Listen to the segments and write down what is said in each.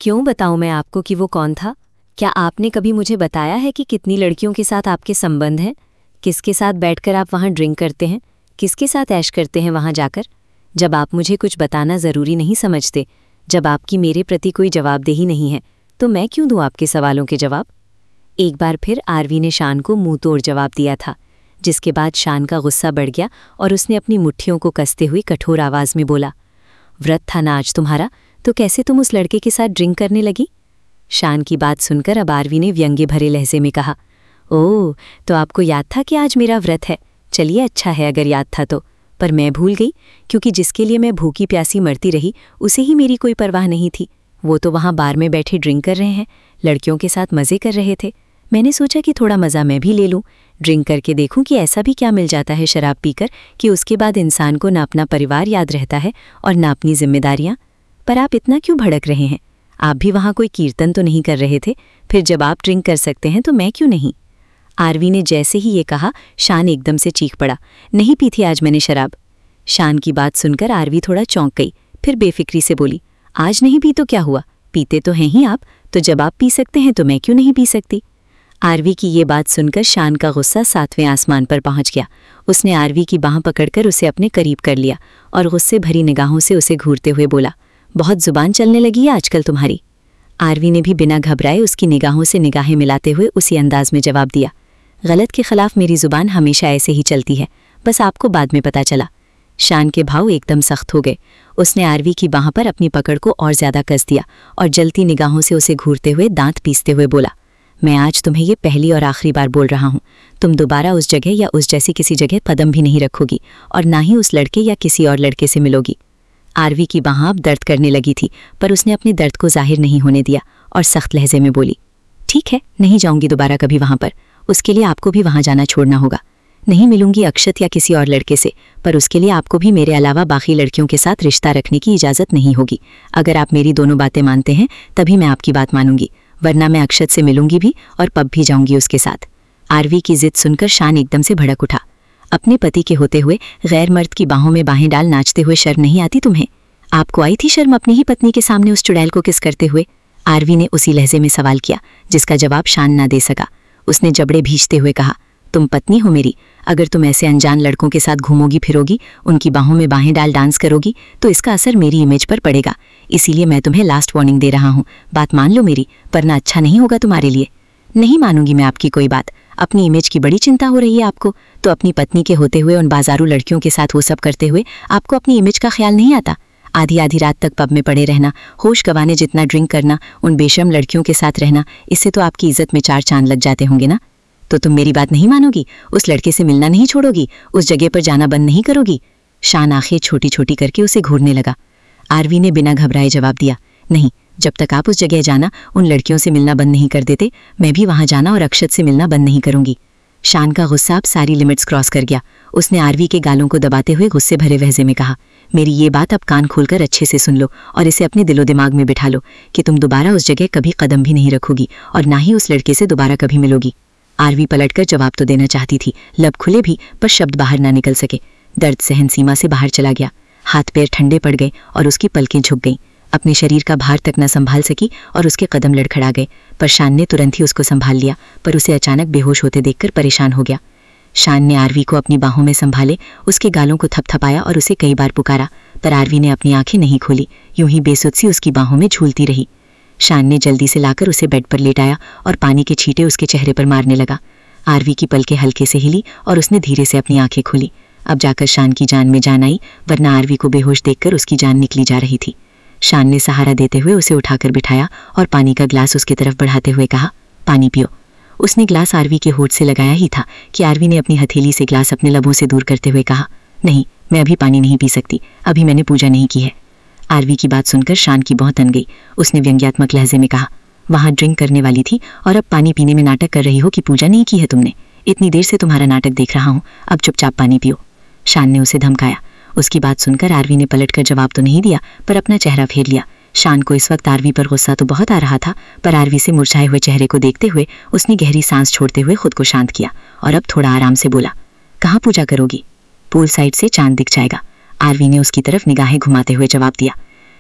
क्यों बताऊं मैं आपको कि वो कौन था? क्या आपने कभी मुझे बताया है कि कितनी लड़कियों के साथ आपके संबंध हैं? किसके साथ बैठकर आप वहाँ ड्रिंक करते हैं? किसके साथ ऐश करते हैं वहाँ जाकर? जब आप मुझे कुछ बताना ज़रूरी नहीं समझते, जब आपकी मेरे प्रति कोई जवाबदेही नहीं है, तो मैं क्यों दूँ आपके सवालों के जवाब? एक बार फिर आरवी ने शान को मुंह तोड़ जवाब दिया था, जिसके बाद शान का गुस्सा बढ़ गया और उसने अपनी मुट्ठियों को कसते हुए कठोर आवाज़ में बोला, व्रत था ना आज तुम्हारा, तो कैसे तुम उस लड़के के साथ ड्रिंक करने लगी? शान की बात सुनकर अब आरवी ने व्यंग्य भरे लहजे में कहा, ओह, तो आपको याद था कि आज मेरा व्रत है। चलिए, अच्छा है अगर याद था तो, पर मैं भूल गई, क्योंकि जिसके लिए मैं भूखी प्यासी मरती रही उसे ही मेरी कोई परवाह नहीं थी। वो तो वहाँ बार में बैठे ड्रिंक कर रहे हैं, लड़कियों के साथ मज़े कर रहे थे। मैंने सोचा कि थोड़ा मज़ा मैं भी ले लूँ, ड्रिंक करके देखूं कि ऐसा भी क्या मिल जाता है शराब पीकर कि उसके बाद इंसान को ना अपना परिवार याद रहता है और ना अपनी जिम्मेदारियाँ। पर आप इतना क्यों भड़क रहे हैं? आप भी वहाँ कोई कीर्तन तो नहीं कर रहे थे? फिर जब आप ड्रिंक कर सकते हैं तो मैं क्यों नहीं? आरवी ने जैसे ही ये कहा, शान एकदम से चीख पड़ा, नहीं पी थी आज मैंने शराब। शान की बात सुनकर आरवी थोड़ा चौंक गई, फिर बेफिक्री से बोली, आज नहीं पी तो क्या हुआ? पीते तो हैं ही आप, तो जब आप पी सकते हैं तो मैं क्यों नहीं पी सकती? आरवी की ये बात सुनकर शान का गुस्सा 7वें आसमान पर पहुंच गया। उसने आरवी की बाँह पकड़कर उसे अपने करीब कर लिया और गुस्से भरी निगाहों से उसे घूरते हुए बोला, बहुत जुबान चलने लगी है आजकल तुम्हारी। आरवी ने भी बिना घबराए उसकी निगाहों से निगाहें मिलाते हुए उसी अंदाज में जवाब दिया, गलत के खिलाफ मेरी जुबान हमेशा ऐसे ही चलती है, बस आपको बाद में पता चला। शान के भाव एकदम सख्त हो गए। उसने आरवी की बाँह पर अपनी पकड़ को और ज्यादा कस दिया और जलती निगाहों से उसे घूरते हुए दांत पीसते हुए बोला, मैं आज तुम्हें ये पहली और आखिरी बार बोल रहा हूँ, तुम दोबारा उस जगह या उस जैसी किसी जगह कदम भी नहीं रखोगी और ना ही उस लड़के या किसी और लड़के से मिलोगी। आरवी की बाँह अब दर्द करने लगी थी, पर उसने अपने दर्द को जाहिर नहीं होने दिया और सख्त लहजे में बोली, ठीक है, नहीं जाऊंगी दोबारा कभी वहाँ पर। उसके लिए आपको भी वहाँ जाना छोड़ना होगा। नहीं मिलूंगी अक्षत या किसी और लड़के से, पर उसके लिए आपको भी मेरे अलावा बाकी लड़कियों के साथ रिश्ता रखने की इजाज़त नहीं होगी। अगर आप मेरी दोनों बातें मानते हैं तभी मैं आपकी बात मानूंगी, वरना मैं अक्षत से मिलूंगी भी और पब भी जाऊंगी उसके साथ। आरवी की जिद सुनकर शान एकदम से भड़क उठा। अपने पति के होते हुए गैर मर्द की बाहों में बाहें डाल नाचते हुए शर्म नहीं आती तुम्हें? आपको आई थी शर्म अपनी ही पत्नी के सामने उस चुड़ैल को किस करते हुए? आरवी ने उसी लहजे में सवाल किया जिसका जवाब शान ना दे सका। उसने जबड़े भींचते हुए कहा, तुम पत्नी हो मेरी, अगर तुम ऐसे अनजान लड़कों के साथ घूमोगी फिरोगी, उनकी बाहों में बाहें डाल डांस करोगी, तो इसका असर मेरी इमेज पर पड़ेगा। इसीलिए मैं तुम्हें लास्ट वार्निंग दे रहा हूँ, बात मान लो मेरी, वरना अच्छा नहीं होगा तुम्हारे लिए। नहीं मानूंगी मैं आपकी कोई बात। अपनी इमेज की बड़ी चिंता हो रही है आपको, तो अपनी पत्नी के होते हुए उन बाजारू लड़कियों के साथ वो सब करते हुए आपको अपनी इमेज का ख्याल नहीं आता? आधी आधी रात तक पब में पड़े रहना, होश गंवाने जितना ड्रिंक करना, उन बेशर्म लड़कियों के साथ रहना, इससे तो आपकी इज्जत में 4 चांद लग जाते होंगे ना? तो तुम मेरी बात नहीं मानोगी, उस लड़के से मिलना नहीं छोड़ोगी, उस जगह पर जाना बंद नहीं करोगी? शान आंखें छोटी छोटी करके उसे घूरने लगा। आरवी ने बिना घबराए जवाब दिया, नहीं, जब तक आप उस जगह जाना, उन लड़कियों से मिलना बंद नहीं कर देते, मैं भी वहां जाना और अक्षत से मिलना बंद नहीं करूंगी। शान का गुस्सा अब सारी लिमिट्स क्रॉस कर गया। उसने आरवी के गालों को दबाते हुए गुस्से भरे लहजे में कहा, मेरी ये बात अब कान खोलकर अच्छे से सुन लो और इसे अपने दिलो दिमाग में बिठा लो कि तुम दोबारा उस जगह कभी कदम भी नहीं रखोगी और ना ही उस लड़के से दोबारा कभी मिलोगी। आरवी पलटकर जवाब तो देना चाहती थी, लब खुले भी, पर शब्द बाहर ना निकल सके। दर्द सहन सीमा से बाहर चला गया, हाथ पैर ठंडे पड़ गए और उसकी पलकें झुक गईं। अपने शरीर का भार तक न संभाल सकी और उसके कदम लड़खड़ा गए। पर शान ने तुरंत ही उसको संभाल लिया, पर उसे अचानक बेहोश होते देखकर परेशान हो गया। शान ने आरवी को अपनी बाहों में संभाले, उसके गालों को थपथपाया और उसे कई बार पुकारा, पर आरवी ने अपनी आंखें नहीं खोली, यूं ही बेसुध सी उसकी बाहों में झूलती रही। शान ने जल्दी से लाकर उसे बेड पर लेटाया और पानी के छींटे उसके चेहरे पर मारने लगा। आरवी की पलकें हल्के से हिली और उसने धीरे से अपनी आंखें खोली। अब जाकर शान की जान में जान आई, वरना आरवी को बेहोश देखकर उसकी जान निकली जा रही थी। शान ने सहारा देते हुए उसे उठाकर बिठाया और पानी का ग्लास उसकी तरफ बढ़ाते हुए कहा, पानी पियो। उसने ग्लास आरवी के होठ से लगाया ही था कि आरवी ने अपनी हथेली से ग्लास अपने लबों से दूर करते हुए कहा, नहीं, मैं अभी पानी नहीं पी सकती, अभी मैंने पूजा नहीं की है। आरवी की बात सुनकर शान की बहुत तन गई। उसने व्यंग्यात्मक लहजे में कहा, वहां ड्रिंक करने वाली थी और अब पानी पीने में नाटक कर रही हो कि पूजा नहीं की है तुमने? इतनी देर से तुम्हारा नाटक देख रहा हूँ, अब चुपचाप पानी पियो। शान ने उसे धमकाया। उसकी बात सुनकर आरवी ने पलटकर जवाब तो नहीं दिया, पर अपना चेहरा फेर लिया। शान को इस वक्त आरवी पर गुस्सा तो बहुत आ रहा था, पर आरवी से मुरझाए हुए चेहरे को देखते हुए उसने गहरी सांस छोड़ते हुए खुद को शांत किया और अब थोड़ा आराम से बोला, कहाँ पूजा करोगी? पूल साइड से चांद दिख जाएगा। आरवी ने उसकी तरफ निगाहें घुमाते हुए जवाब दिया।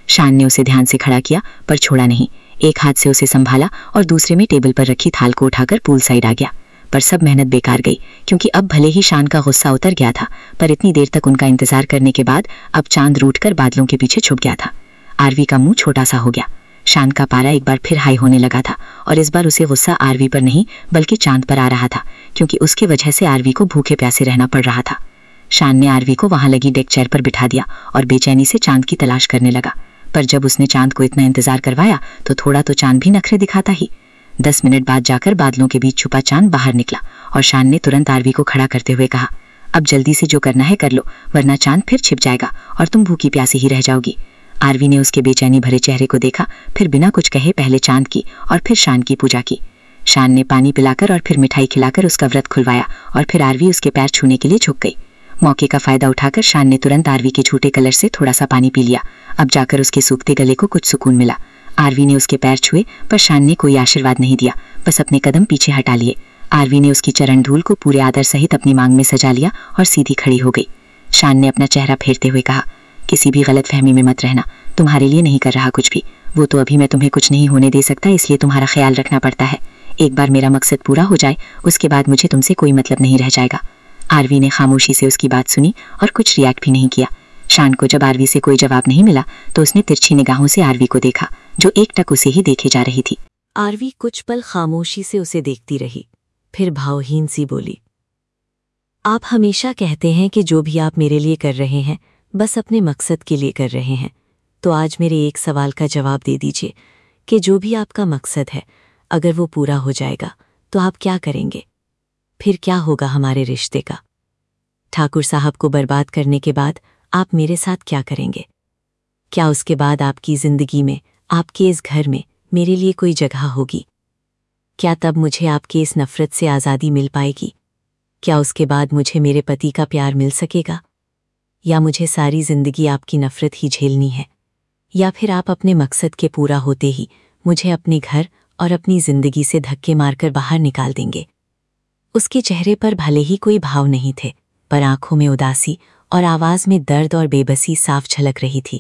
शान ने उसे ध्यान से खड़ा किया पर छोड़ा नहीं। एक हाथ से उसे संभाला और दूसरे में टेबल पर रखी थाल को उठाकर पूल साइड आ गया। पर सब मेहनत बेकार गई, क्योंकि अब भले ही शान का गुस्सा उतर गया था, पर इतनी देर तक उनका इंतजार करने के बाद अब चांद रूठकर बादलों के पीछे छुप गया था। आरवी का मुंह छोटा सा हो गया। शान का पारा एक बार फिर हाई होने लगा था और इस बार उसे गुस्सा आरवी पर नहीं बल्कि चांद पर आ रहा था, क्योंकि उसकी वजह से आरवी को भूखे प्यासे रहना पड़ रहा था। शान ने आरवी को वहां लगी डेक चेयर पर बिठा दिया और बेचैनी से चांद की तलाश करने लगा। पर जब उसने चांद को इतना इंतजार करवाया तो थोड़ा तो चांद भी नखरे दिखाता ही। 10 मिनट बाद जाकर बादलों के बीच छुपा चांद बाहर निकला और शान ने तुरंत आरवी को खड़ा करते हुए कहा, अब जल्दी से जो करना है कर लो, वरना चांद फिर छिप जाएगा और तुम भूखी प्यासी ही रह जाओगी। आरवी ने उसके बेचैनी भरे चेहरे को देखा, फिर बिना कुछ कहे पहले चांद की और फिर शान की पूजा की। शान ने पानी पिलाकर और फिर मिठाई खिलाकर उसका व्रत खुलवाया और फिर आरवी उसके पैर छूने के लिए झुक गई। मौके का फायदा उठाकर शान ने तुरंत आरवी के झूठे कलर से थोड़ा सा पानी पी लिया। अब जाकर उसके सूखते गले को कुछ सुकून मिला। आरवी ने उसके पैर छुए पर शान ने कोई आशीर्वाद नहीं दिया, बस अपने कदम पीछे हटा लिए। आरवी ने उसकी चरण धूल को पूरे आदर सहित अपनी मांग में सजा लिया और सीधी खड़ी हो गई। शान ने अपना चेहरा फेरते हुए कहा, किसी भी गलत फहमी में मत रहना, तुम्हारे लिए नहीं कर रहा कुछ भी। वो तो अभी मैं तुम्हें कुछ नहीं होने दे सकता, इसलिए तुम्हारा ख्याल रखना पड़ता है। एक बार मेरा मकसद पूरा हो जाए उसके बाद मुझे तुमसे कोई मतलब नहीं रह जाएगा। आरवी ने खामोशी से उसकी बात सुनी और कुछ रिएक्ट भी नहीं किया। शान को जब आरवी से कोई जवाब नहीं मिला तो उसने तिरछी निगाहों से आरवी को देखा, जो एकटक उसे ही देखे जा रही थी। आरवी कुछ पल खामोशी से उसे देखती रही, फिर भावहीन सी बोली, आप हमेशा कहते हैं कि जो भी आप मेरे लिए कर रहे हैं बस अपने मकसद के लिए कर रहे हैं, तो आज मेरे एक सवाल का जवाब दे दीजिए कि जो भी आपका मकसद है अगर वो पूरा हो जाएगा तो आप क्या करेंगे? फिर क्या होगा हमारे रिश्ते का? ठाकुर साहब को बर्बाद करने के बाद आप मेरे साथ क्या करेंगे? क्या उसके बाद आपकी जिंदगी में, आपके इस घर में मेरे लिए कोई जगह होगी? क्या तब मुझे आपके इस नफरत से आज़ादी मिल पाएगी? क्या उसके बाद मुझे मेरे पति का प्यार मिल सकेगा? या मुझे सारी जिंदगी आपकी नफरत ही झेलनी है? या फिर आप अपने मकसद के पूरा होते ही मुझे अपने घर और अपनी जिंदगी से धक्के मारकर बाहर निकाल देंगे? उसके चेहरे पर भले ही कोई भाव नहीं थे, पर आंखों में उदासी और आवाज में दर्द और बेबसी साफ झलक रही थी।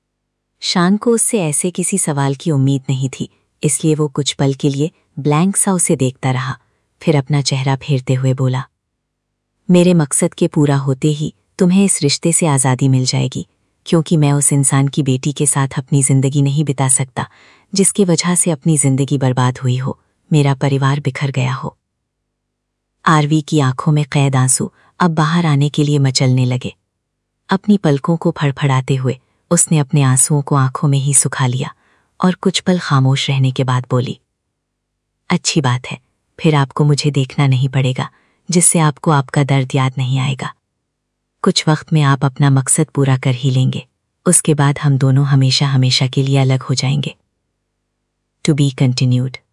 शान को उससे ऐसे किसी सवाल की उम्मीद नहीं थी, इसलिए वो कुछ पल के लिए ब्लैंक सा उसे देखता रहा, फिर अपना चेहरा फेरते हुए बोला, मेरे मकसद के पूरा होते ही तुम्हें इस रिश्ते से आज़ादी मिल जाएगी, क्योंकि मैं उस इंसान की बेटी के साथ अपनी जिंदगी नहीं बिता सकता जिसकी वजह से अपनी जिंदगी बर्बाद हुई हो, मेरा परिवार बिखर गया हो। आरवी की आंखों में कैद आंसू अब बाहर आने के लिए मचलने लगे। अपनी पलकों को फड़फड़ाते हुए उसने अपने आंसुओं को आंखों में ही सुखा लिया और कुछ पल खामोश रहने के बाद बोली, अच्छी बात है, फिर आपको मुझे देखना नहीं पड़ेगा, जिससे आपको आपका दर्द याद नहीं आएगा। कुछ वक्त में आप अपना मकसद पूरा कर ही लेंगे, उसके बाद हम दोनों हमेशा हमेशा के लिए अलग हो जाएंगे। To be continued.